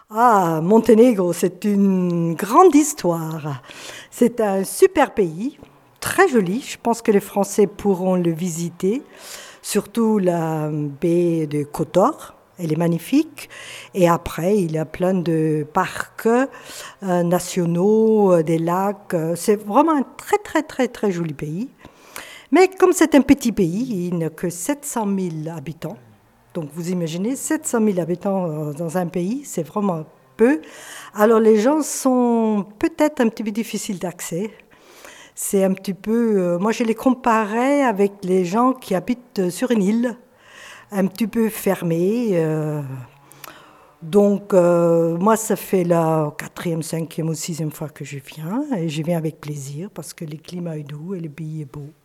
Ah, Monténégro, c'est une grande histoire. C'est un super pays, très joli. Je pense que les Français pourront le visiter, surtout la baie de Kotor. Elle est magnifique. Et après, il y a plein de parcs nationaux, des lacs. C'est vraiment un très, très, très, très joli pays. Mais comme c'est un petit pays, il n'a que 700 000 habitants. Donc vous imaginez, 700 000 habitants dans un pays, c'est vraiment peu. Alors les gens sont peut-être un petit peu difficiles d'accès. C'est un petit peu, moi je les comparais avec les gens qui habitent sur une île, un petit peu fermée. Donc moi ça fait la quatrième, cinquième ou sixième fois que je viens et je viens avec plaisir parce que le climat est doux et le pays est beau.